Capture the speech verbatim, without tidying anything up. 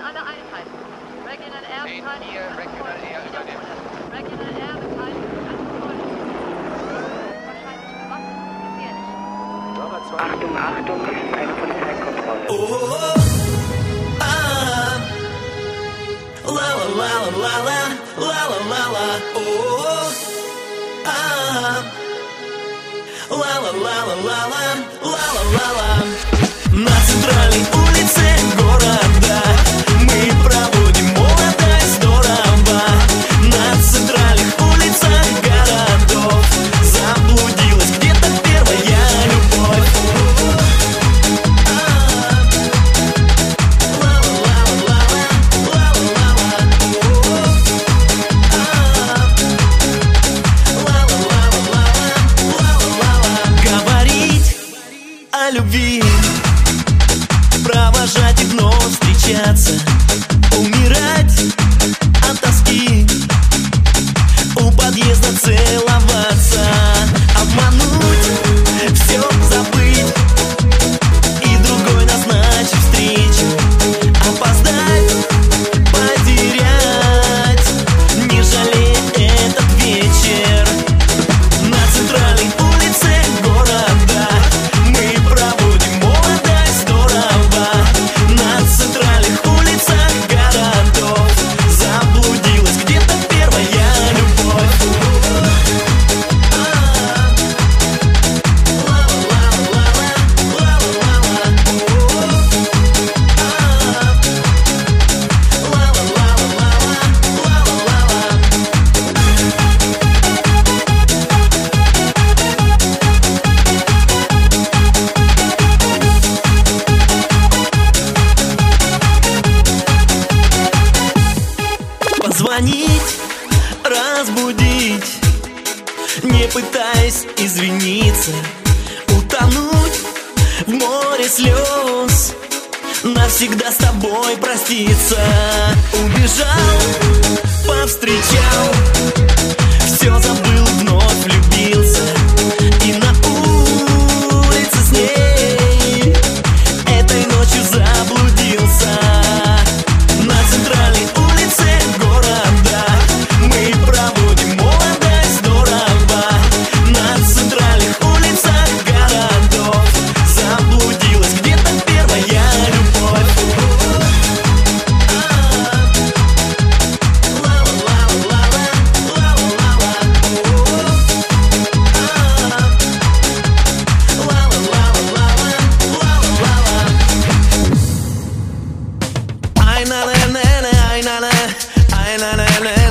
alle Einheiten. Regional Air Beteiligung Hier, Regional Air übernehmen. Regional Air Beteiligung an Kontrolle. Wahrscheinlich bewaffnet und gefährlich. Achtung, Achtung, das ist eine Polizeikontrolle. Oh, ah, la la la la la la la la la. Oh, ah, la la la la la la la la la. На центральной улице города мы проводим молодость здорово. На центральных улицах городов заблудилась где-то первая любовь. Говорить о любви, провожать и вновь встречаться, умирать от тоски, у подъезда целоваться, обмануть, все забыть и другой назначить встречу, опоздать, потерять, не жалеть этот вечер. На центральной улице города мы проводим молодость здорово. На центральных улицах городов заблудилась где-то первая любовь. Позвонить, разбудить, не пытаясь извиниться, утонуть в море слез, навсегда с тобой проститься. Убежал, повстречал, все забыл, вновь влюбился, и на улице с ней этой ночью заблудился. На центральной улице города мы проводим молодость здорово. На центральных улицах городов заблудилась где-то первая любовь. Ай на на на на, ай на на, ай на на на.